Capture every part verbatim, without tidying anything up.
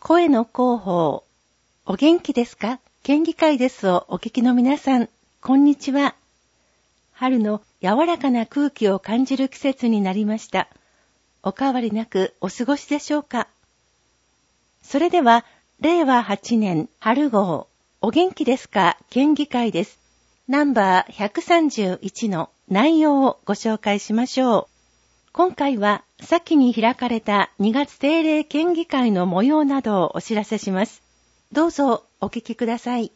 声の広報。お元気ですか？県議会ですをお聞きの皆さん、こんにちは。春の柔らかな空気を感じる季節になりました。お変わりなくお過ごしでしょうか？それでは、れいわはちねん春号、お元気ですか？県議会です。ナンバーひゃくさんじゅういちの内容をご紹介しましょう。今回は先に開かれたにがつ定例県議会の模様などをお知らせします。どうぞお聞きください。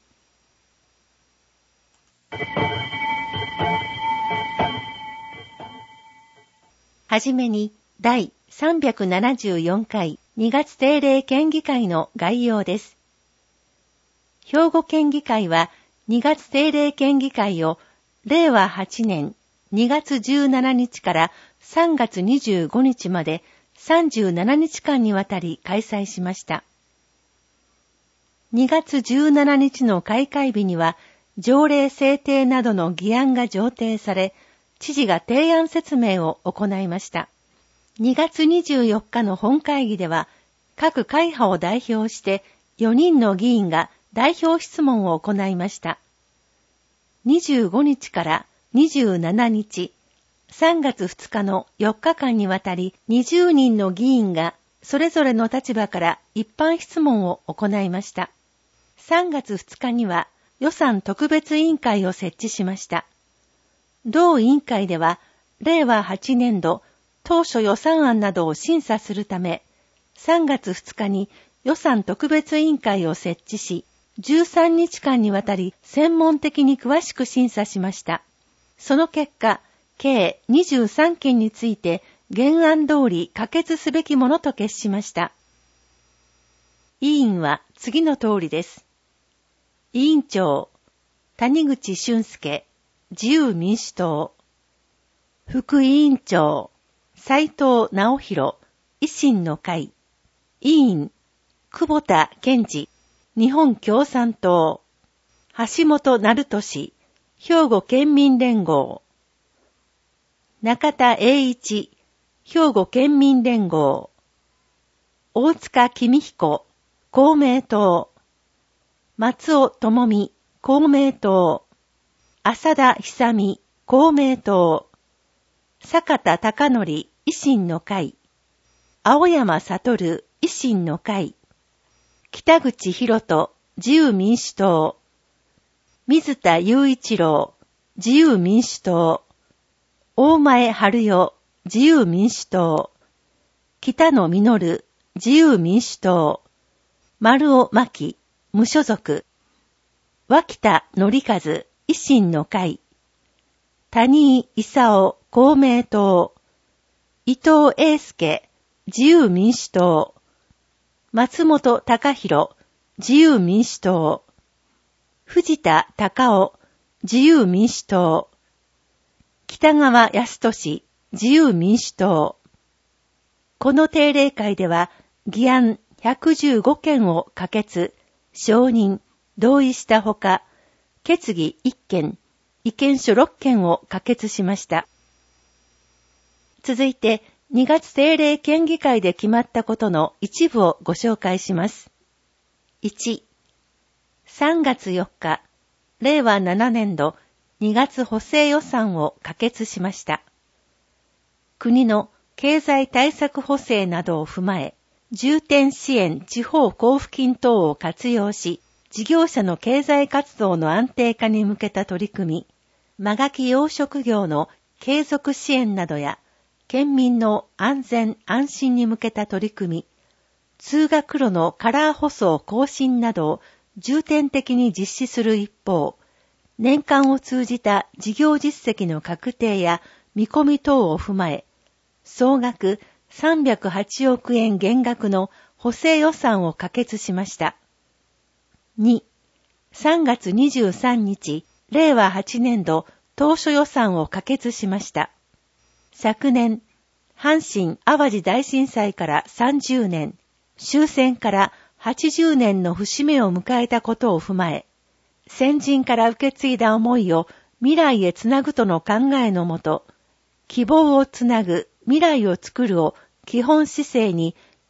はじめにだいさんびゃくななじゅうよんかいにがつ定例県議会の概要です。兵庫県議会はにがつ定例県議会をれいわはちねんにがつじゅうしちにちからさんがつにじゅうごにちまでさんじゅうしちにちかんにわたり開催しました。にがつじゅうしちにちの開会日には条例制定などの議案が上呈され、知事が提案説明を行いました。にがつにじゅうよっかの本会議では、各会派を代表してよにんの議員が代表質問を行いました。にじゅうごにちからにじゅうしちにち、さんがつふつかのよっかかんにわたりにじゅうにんの議員がそれぞれの立場から一般質問を行いました。さんがつふつかには予算特別委員会を設置しました。同委員会では、れいわはちねんど当初予算案などを審査するため、さんがつふつかに予算特別委員会を設置し、じゅうさんにちかんにわたり専門的に詳しく審査しました。その結果、計にじゅうさんけんについて原案通り可決すべきものと決しました。委員は次の通りです。委員長、谷口俊介、自由民主党。副委員長、斉藤直弘、維新の会。委員、久保田健二、日本共産党。橋本成俊、兵庫県民連合。中田栄一、兵庫県民連合。大塚公彦、公明党。松尾智美、公明党。浅田久美、公明党。坂田貴則、維新の会。青山悟、維新の会。北口博人、自由民主党。水田雄一郎、自由民主党。大前春代、自由民主党。北野実、自由民主党。丸尾真希、無所属。脇田則和、維新の会。谷井勲、公明党。伊藤英介、自由民主党。松本隆弘、自由民主党。藤田隆夫、自由民主党。北川康俊、自由民主党。この定例会では、議案ひゃくじゅうごけんを可決、承認、同意したほか、決議いっけん、意見書ろっけんを可決しました。続いて、にがつ定例県議会で決まったことの一部をご紹介します。いち、さんがつよっか、れいわななねんどにがつ補正予算を可決しました。国の経済対策補正などを踏まえ、重点支援地方交付金等を活用し、事業者の経済活動の安定化に向けた取り組み、間垣養殖業の継続支援などや、県民の安全安心に向けた取り組み、通学路のカラー舗装更新などを重点的に実施する一方、年間を通じた事業実績の確定や見込み等を踏まえ、総額さんびゃくはちおくえん減額の補正予算を可決しました。に、さんがつにじゅうさんにち、れいわはちねんど当初予算を可決しました。昨年、阪神・淡路大震災からさんじゅうねん、終戦からはちじゅうねんの節目を迎えたことを踏まえ、先人から受け継いだ思いを未来へつなぐとの考えのもと、希望をつなぐ未来を作るを基本姿勢に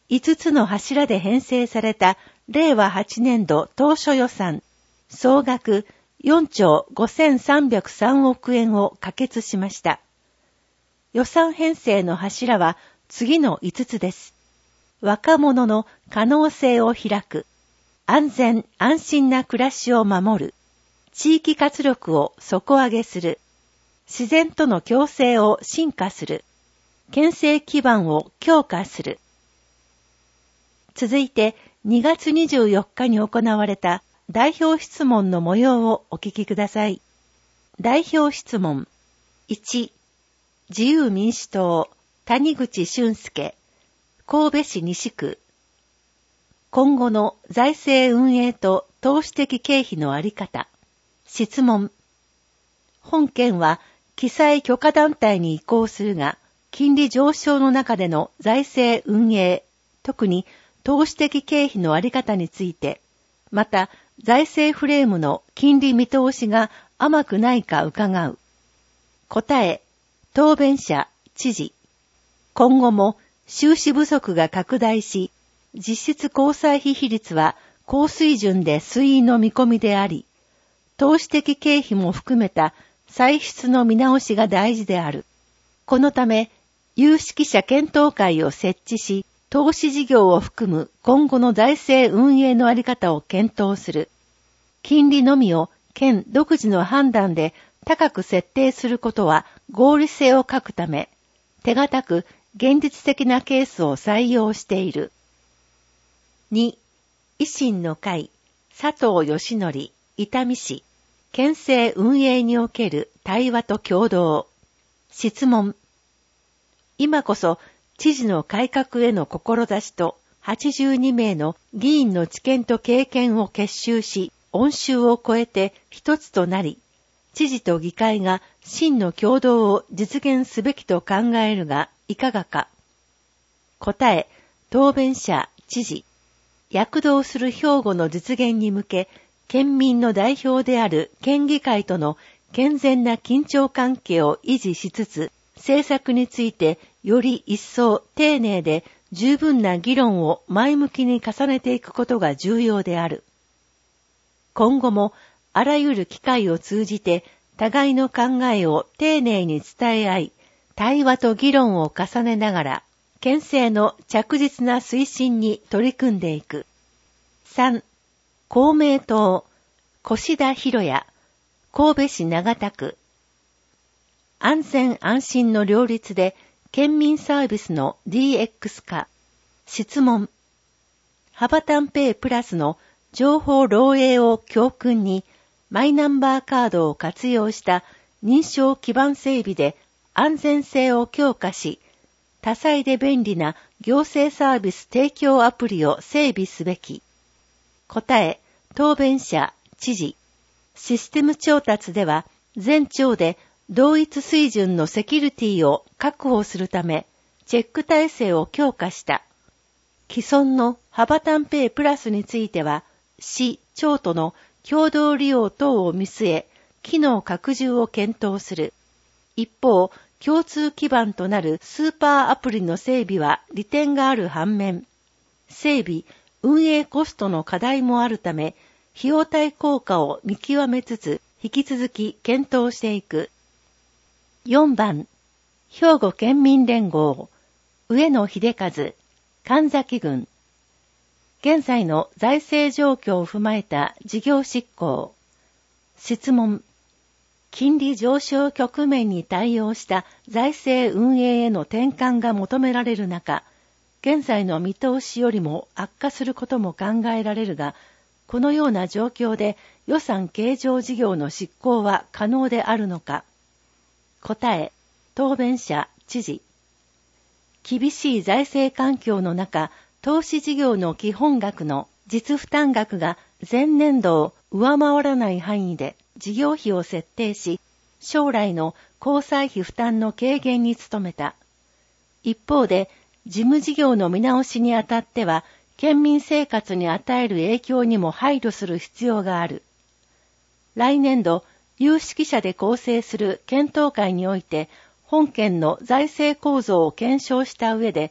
いつつの柱で編成されたれいわはちねんど当初予算、総額よんちょうごせんさんびゃくさんおくえんを可決しました。予算編成の柱は次のいつつです。若者の可能性を開く、安全安心な暮らしを守る、地域活力を底上げする、自然との共生を進化する、県政基盤を強化する。続いてにがつにじゅうよっかに行われた代表質問の模様をお聞きください。代表質問。いち、自由民主党、谷口俊介、神戸市西区。今後の財政運営と投資的経費のあり方。質問。本件は記載許可団体に移行するが、金利上昇の中での財政運営、特に投資的経費のあり方について、また財政フレームの金利見通しが甘くないか伺う。答え、答弁者、知事。今後も収支不足が拡大し、実質交際費比率は高水準で推移の見込みであり、投資的経費も含めた歳出の見直しが大事である。このため、有識者検討会を設置し、投資事業を含む今後の財政運営のあり方を検討する。金利のみを県独自の判断で高く設定することは合理性を欠くため、手堅く現実的なケースを採用している。に、維新の会、佐藤義則、伊丹市、県政運営における対話と協働。質問。今こそ知事の改革への志とはちじゅうにめいの議員の知見と経験を結集し、音州を超えて一つとなり、知事と議会が真の共同を実現すべきと考えるがいかがか。答え、答弁者、知事。躍動する兵庫の実現に向け、県民の代表である県議会との健全な緊張関係を維持しつつ、政策についてより一層丁寧で十分な議論を前向きに重ねていくことが重要である。今後もあらゆる機会を通じて互いの考えを丁寧に伝え合い、対話と議論を重ねながら、県政の着実な推進に取り組んでいく。さん、公明党、越田博也、神戸市長田区。安全安心の両立で県民サービスの ディーエックス 化。質問。ハバタンペイプラスの情報漏洩を教訓にマイナンバーカードを活用した認証基盤整備で安全性を強化し、多彩で便利な行政サービス提供アプリを整備すべき。答え、答弁者、知事。システム調達では全庁で同一水準のセキュリティを確保するため、チェック体制を強化した。既存のハバタンペイプラスについては、市、庁との共同利用等を見据え、機能拡充を検討する。一方、共通基盤となるスーパーアプリの整備は利点がある反面、整備、運営コストの課題もあるため、費用対効果を見極めつつ、引き続き検討していく。よんばん、兵庫県民連合、上野秀和、神崎郡。現在の財政状況を踏まえた事業執行。質問。金利上昇局面に対応した財政運営への転換が求められる中、現在の見通しよりも悪化することも考えられるが、このような状況で予算計上事業の執行は可能であるのか。答え、答弁者、知事。厳しい財政環境の中、投資事業の基本額の実負担額が前年度を上回らない範囲で事業費を設定し、将来の交際費負担の軽減に努めた。一方で、事務事業の見直しにあたっては、県民生活に与える影響にも配慮する必要がある。来年度、有識者で構成する検討会において、本県の財政構造を検証した上で、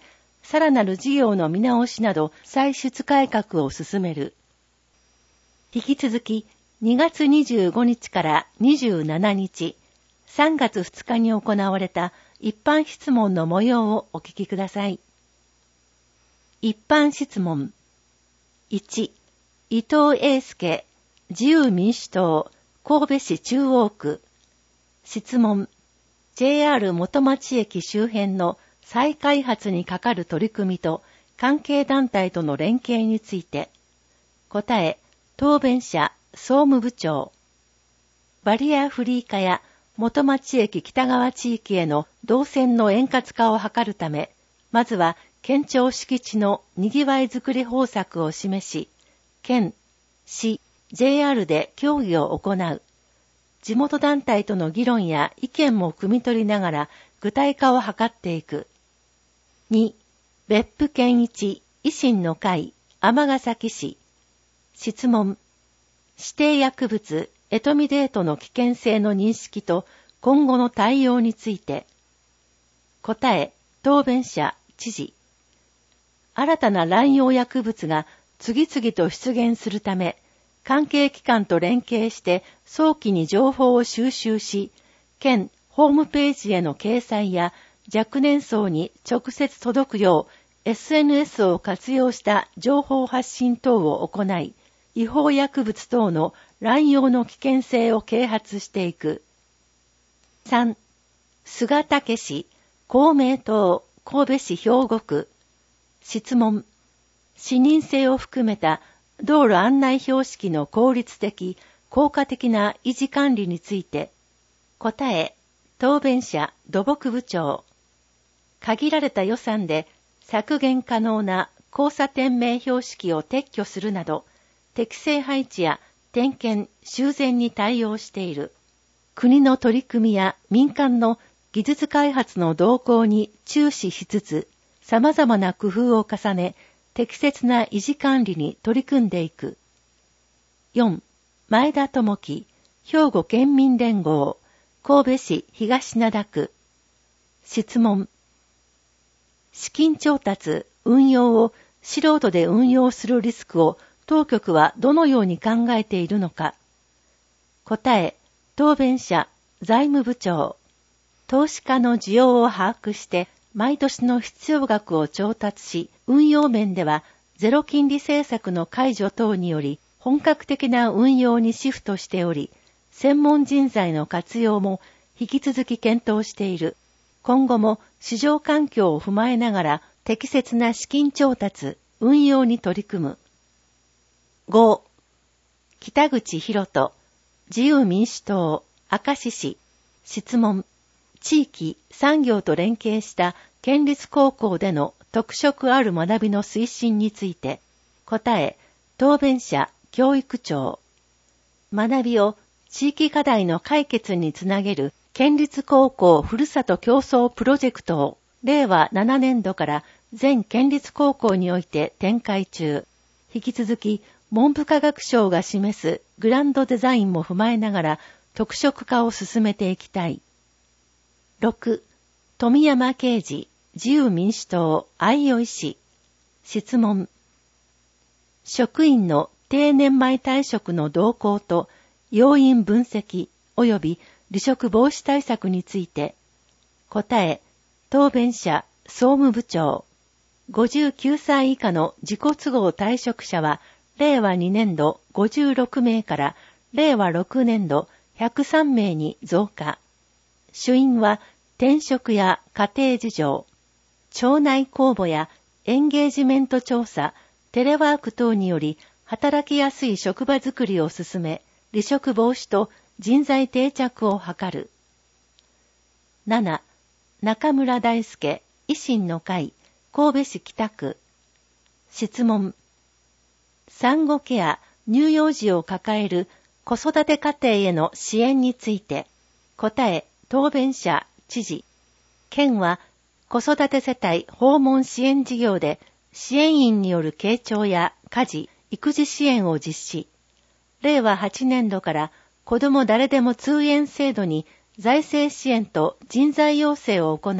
さらなる事業の見直しなど歳出改革を進める。引き続き、にがつにじゅうごにちからにじゅうしちにち、さんがつふつかに行われた一般質問の模様をお聞きください。一般質問。いち、伊藤英介、自由民主党、神戸市中央区。質問。ジェイアール 元町駅周辺の再開発にかかる取り組みと関係団体との連携について。答え、答弁者、総務部長。バリアフリー化や元町駅北側地域への動線の円滑化を図るため、まずは県庁敷地のにぎわいづくり方策を示し、県、市、ジェイアール で協議を行う。地元団体との議論や意見も汲み取りながら具体化を図っていく。に、別府健一、維新の会、尼崎市。質問。指定薬物、エトミデートの危険性の認識と今後の対応について。答え、答弁者、知事。新たな乱用薬物が次々と出現するため、関係機関と連携して早期に情報を収集し、県ホームページへの掲載や若年層に直接届くよう エスエヌエス を活用した情報発信等を行い、違法薬物等の乱用の危険性を啓発していく。さん、菅武氏、公明党、神戸市兵庫区。質問。視認性を含めた道路案内標識の効率的、効果的な維持管理について。答え、答弁者、土木部長。限られた予算で削減可能な交差点名標識を撤去するなど、適正配置や点検、修繕に対応している。国の取り組みや民間の技術開発の動向に注視しつつ、様々な工夫を重ね、適切な維持管理に取り組んでいく。よん、前田智樹、兵庫県民連合、神戸市東灘区。質問。資金調達、運用を素人で運用するリスクを当局はどのように考えているのか。答え、答弁者、財務部長。投資家の需要を把握して、毎年の必要額を調達し、運用面ではゼロ金利政策の解除等により本格的な運用にシフトしており、専門人材の活用も引き続き検討している。今後も市場環境を踏まえながら適切な資金調達、運用に取り組む。ご、北口博人、自由民主党、明石市。質問。地域、産業と連携した県立高校での特色ある学びの推進について。答え、答弁者、教育長。学びを地域課題の解決につなげる県立高校ふるさと競争プロジェクトをれいわななねんどから全県立高校において展開中。引き続き文部科学省が示すグランドデザインも踏まえながら特色化を進めていきたい。ろく、富山啓二、自由民主党、相生市。質問。職員の定年前退職の動向と要因分析及び離職防止対策について。答え、答弁者、総務部長。ごじゅうきゅうさい以下の自己都合退職者は、れいわにねんどごじゅうろくめいかられいわろくねんどひゃくさんめいに増加。主因は転職や家庭事情、町内公募やエンゲージメント調査、テレワーク等により働きやすい職場づくりを進め、離職防止と人材定着を図る。なな、中村大輔、維新の会、神戸市北区。質問。産後ケア、乳幼児を抱える子育て家庭への支援について。答え、答弁者、知事。県は子育て世帯訪問支援事業で支援員による傾聴や家事、育児支援を実施。れいわはちねんどから子ども誰でも通園制度に財政支援と人材養成を行い、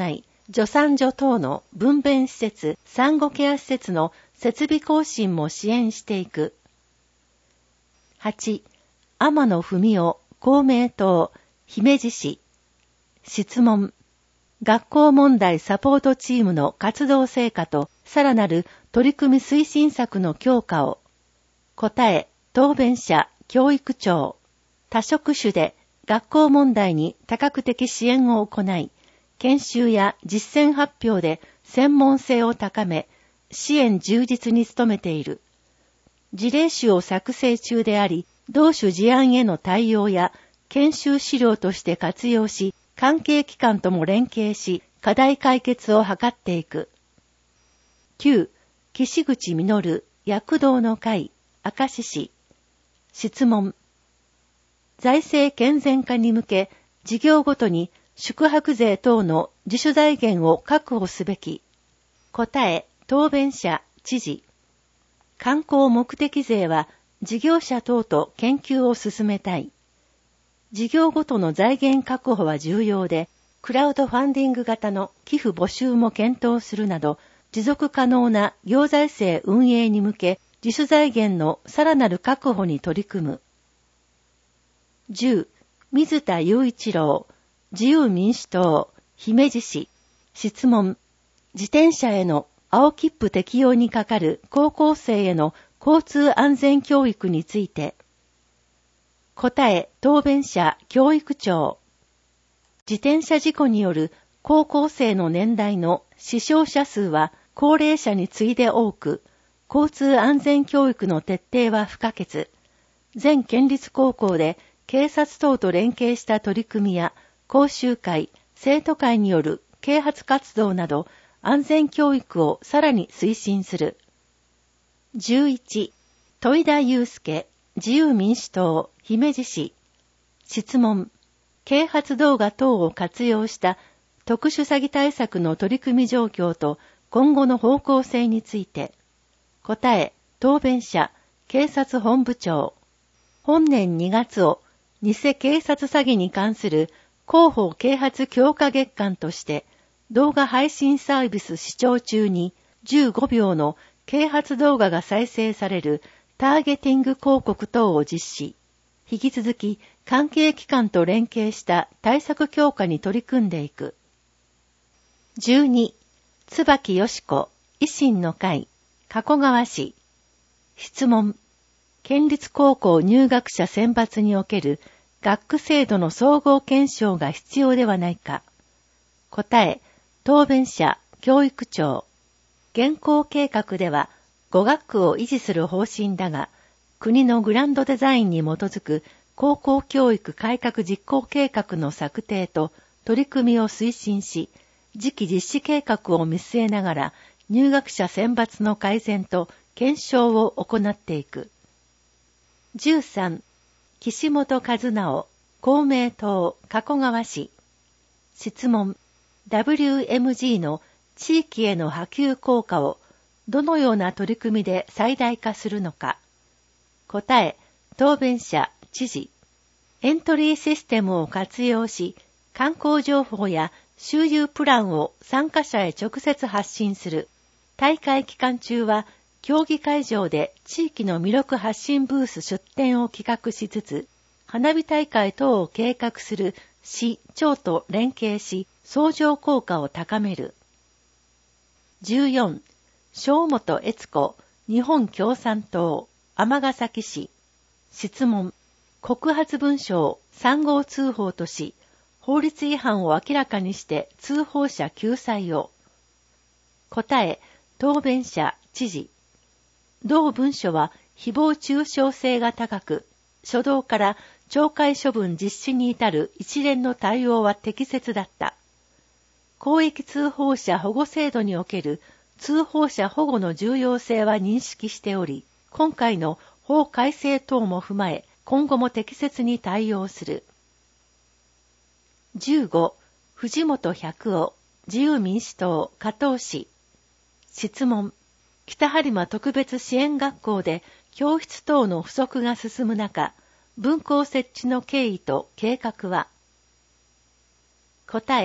助産所等の分娩施設、産後ケア施設の設備更新も支援していく。はち、天野文雄、公明党、姫路市。質問。学校問題サポートチームの活動成果とさらなる取り組み推進策の強化を。答え、答弁者、教育長。多職種で学校問題に多角的支援を行い、研修や実践発表で専門性を高め、支援充実に努めている。事例集を作成中であり、同種事案への対応や研修資料として活用し、関係機関とも連携し、課題解決を図っていく。きゅう、岸口実、躍動の会、明石市。質問。財政健全化に向け、事業ごとに宿泊税等の自主財源を確保すべき。答え、答弁者、知事。観光目的税は事業者等と研究を進めたい。事業ごとの財源確保は重要で、クラウドファンディング型の寄付募集も検討するなど、持続可能な行財政運営に向け、自主財源のさらなる確保に取り組む。じゅう、水田雄一郎、自由民主党、姫路市。質問。自転車への青切符適用にかかる高校生への交通安全教育について。答え、答弁者、教育長。自転車事故による高校生の年代の死傷者数は高齢者に次いで多く、交通安全教育の徹底は不可欠。全県立高校で警察等と連携した取り組みや講習会、生徒会による啓発活動など安全教育をさらに推進する。じゅういち、戸井田祐介、自由民主党、姫路市。質問。啓発動画等を活用した特殊詐欺対策の取り組み状況と今後の方向性について。答え、答弁者、警察本部長。本年にがつを偽警察詐欺に関する広報啓発強化月間として動画配信サービス視聴中にじゅうごびょうの啓発動画が再生されるターゲティング広告等を実施。引き続き関係機関と連携した対策強化に取り組んでいく。じゅうに、椿よし子、維新の会、加古川市。質問。県立高校入学者選抜における学区制度の総合検証が必要ではないか。答え、答弁者、教育長。現行計画ではご学区を維持する方針だが、国のグランドデザインに基づく高校教育改革実行計画の策定と取り組みを推進し、次期実施計画を見据えながら入学者選抜の改善と検証を行っていく。じゅうさん、岸本和直、公明党、加古川市。質問。ダブリューエムジー の地域への波及効果をどのような取り組みで最大化するのか。答え、答弁者、知事。エントリーシステムを活用し、観光情報や周遊プランを参加者へ直接発信する。大会期間中は、競技会場で地域の魅力発信ブース出展を企画しつつ、花火大会等を計画する市、町と連携し、相乗効果を高める。じゅうよん、正本悦子、日本共産党、尼崎市。質問。告発文書をさん号通報とし、法律違反を明らかにして通報者救済を。答え、答弁者、知事。同文書は誹謗中傷性が高く、初動から懲戒処分実施に至る一連の対応は適切だった。公益通報者保護制度における通報者保護の重要性は認識しており、今回の法改正等も踏まえ、今後も適切に対応する。じゅうご、藤本百夫、自由民主党、加東市。質問。北播磨特別支援学校で教室等の不足が進む中、分校設置の経緯と計画は。答え、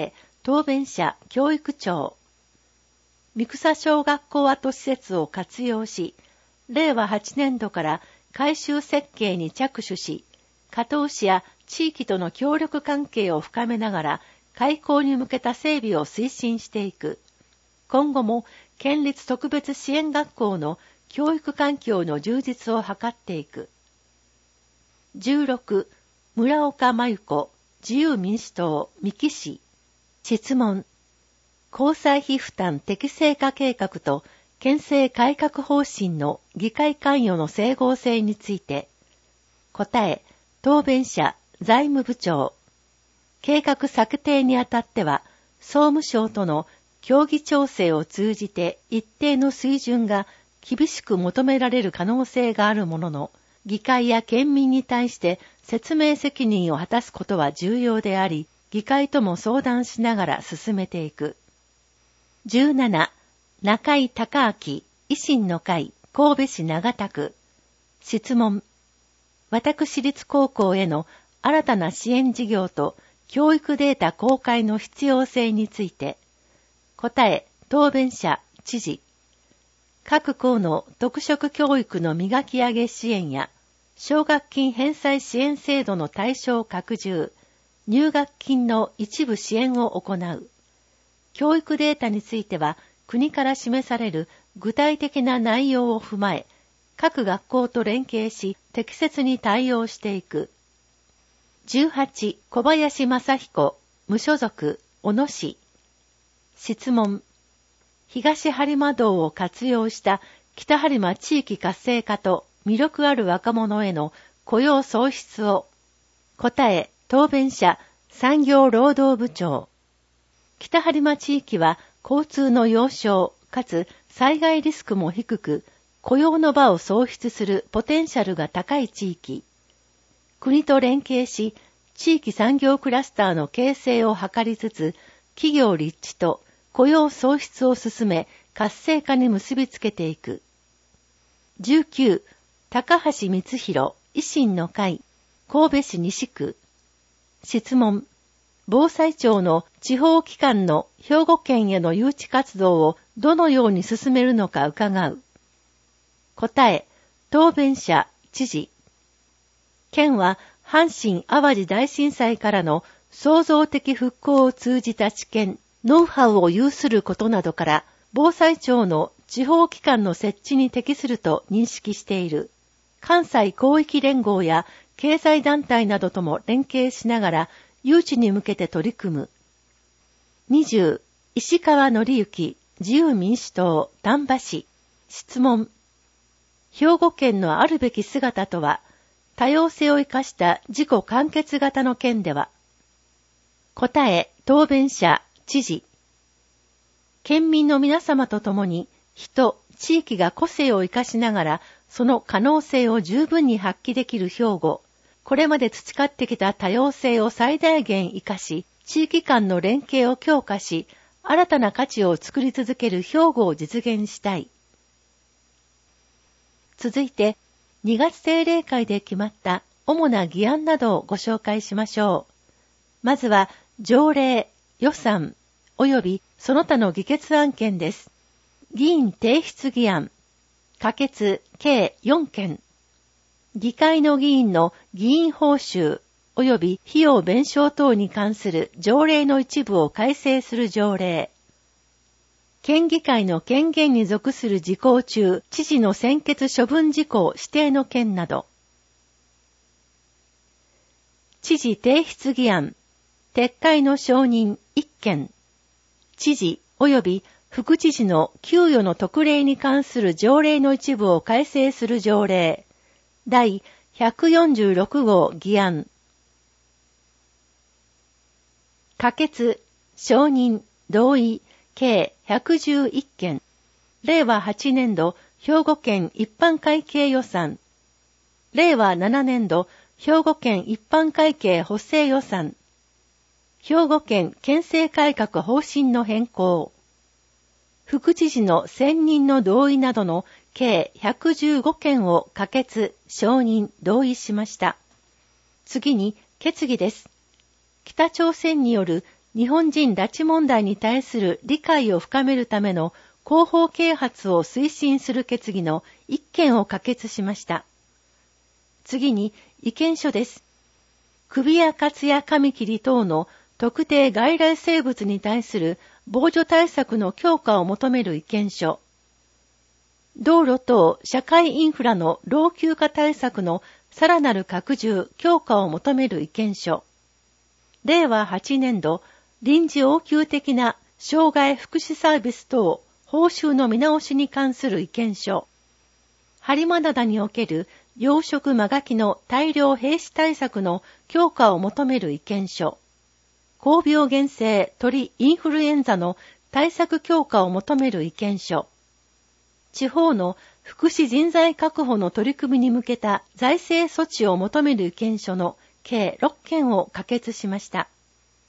答弁者教育長。三草小学校跡施設を活用し、れいわはちねんどから改修設計に着手し、加東市や地域との協力関係を深めながら、開校に向けた整備を推進していく。今後も県立特別支援学校の教育環境の充実を図っていく。じゅうろく、村岡真由子、自由民主党、三木市。質問。交際費負担適正化計画と県政改革方針の議会関与の整合性について。答え、答弁者、財務部長。計画策定にあたっては、総務省との協議調整を通じて一定の水準が厳しく求められる可能性があるものの、議会や県民に対して説明責任を果たすことは重要であり、議会とも相談しながら進めていく。じゅうなな、中井孝明、維新の会、神戸市長田区。質問。私立高校への新たな支援事業と教育データ公開の必要性について。答え、答弁者、知事。各校の特色教育の磨き上げ支援や、奨学金返済支援制度の対象拡充、入学金の一部支援を行う。教育データについては、国から示される具体的な内容を踏まえ、各学校と連携し、適切に対応していく。じゅうはち、小林正彦、無所属、小野市。質問。東播磨道を活用した北播磨地域活性化と魅力ある若者への雇用創出を。答え、答弁者、産業労働部長。北播磨地域は交通の要衝かつ災害リスクも低く、雇用の場を創出するポテンシャルが高い地域。国と連携し、地域産業クラスターの形成を図りつつ、企業立地と雇用創出を進め、活性化に結びつけていく。じゅうきゅう、高橋光弘、維新の会、神戸市西区。質問。防災庁の地方機関の兵庫県への誘致活動をどのように進めるのか伺う。答え、答弁者、知事。県は阪神・淡路大震災からの創造的復興を通じた知見、ノウハウを有することなどから、防災庁の地方機関の設置に適すると認識している。関西広域連合や経済団体などとも連携しながら、誘致に向けて取り組む。にじゅう、石川則之、自由民主党、丹波市。質問。兵庫県のあるべき姿とは、多様性を生かした自己完結型の県では。答え、答弁者、知事。県民の皆様と共に、人、地域が個性を生かしながら、その可能性を十分に発揮できる兵庫。これまで培ってきた多様性を最大限活かし、地域間の連携を強化し、新たな価値を作り続ける兵庫を実現したい。続いて、にがつ定例会で決まった主な議案などをご紹介しましょう。まずは、条例、予算、及びその他の議決案件です。議員提出議案、可決計よんけん。議会の議員の議員報酬及び費用弁償等に関する条例の一部を改正する条例。県議会の権限に属する事項中、知事の専決処分事項指定の件など。知事提出議案、撤回の承認いっけん。知事及び副知事の給与の特例に関する条例の一部を改正する条例。第ひゃくよんじゅうろく号議案。可決、承認、同意、計ひゃくじゅういっけん。れいわはちねんど兵庫県一般会計予算。れいわななねんど兵庫県一般会計補正予算。兵庫県県政改革方針の変更。副知事の選任の同意などの計ひゃくじゅうごけんを可決、承認、同意しました。次に決議です。北朝鮮による日本人拉致問題に対する理解を深めるための広報啓発を推進する決議の一件を可決しました。次に意見書です。首やカツやカミキリ等の特定外来生物に対する防除対策の強化を求める意見書。道路等社会インフラの老朽化対策のさらなる拡充・強化を求める意見書。れいわはちねんど臨時応急的な障害福祉サービス等報酬の見直しに関する意見書。播磨灘における養殖マガキの大量閉止対策の強化を求める意見書。高病原性鳥インフルエンザの対策強化を求める意見書。地方の福祉人材確保の取り組みに向けた財政措置を求める意見書の計ろっけんを可決しました。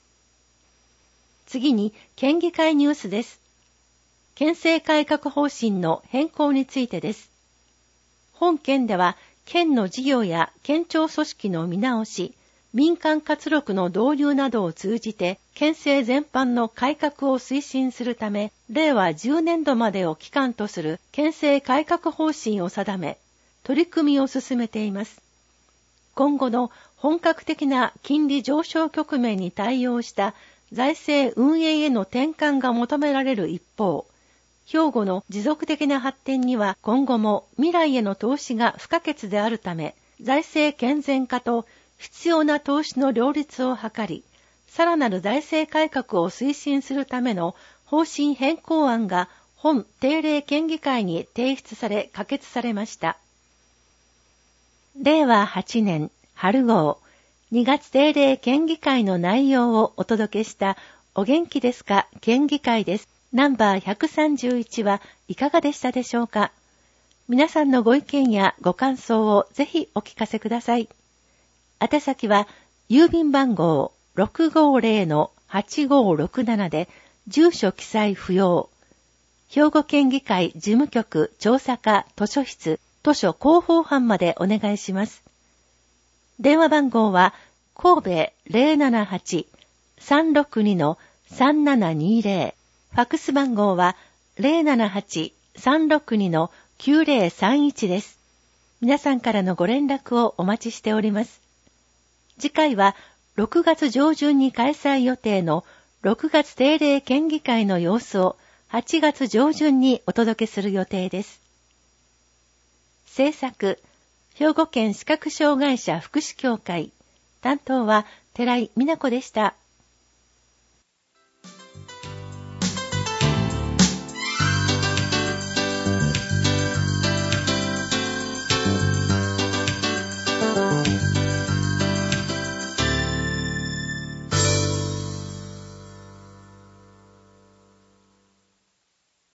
次に県議会ニュースです。県政改革方針の変更についてです。本県では県の事業や県庁組織の見直し、民間活力の導入などを通じて県政全般の改革を推進するため、れいわじゅうねんどまでを期間とする県政改革方針を定め、取り組みを進めています。今後の本格的な金利上昇局面に対応した財政運営への転換が求められる一方、兵庫の持続的な発展には今後も未来への投資が不可欠であるため、財政健全化と必要な投資の両立を図り、さらなる財政改革を推進するための方針変更案が本定例県議会に提出され可決されました。れいわはちねん春号にがつ定例県議会の内容をお届けしたお元気ですか県議会です。ナンバーひゃくさんじゅういちはいかがでしたでしょうか。皆さんのご意見やご感想をぜひお聞かせください。宛先は郵便番号 ろくごぜろのはちごろくなな で住所記載不要。兵庫県議会事務局調査課図書室図書広報班までお願いします。電話番号は神戸 ぜろななはち さんろくに さんななにぜろ。ファックス番号は ぜろななはち さんろくに きゅうぜろさんいち です。皆さんからのご連絡をお待ちしております。次回はろくがつ上旬に開催予定のろくがつ定例県議会の様子をはちがつ上旬にお届けする予定です。制作、兵庫県視覚障害者福祉協会。担当は寺井美奈子でした。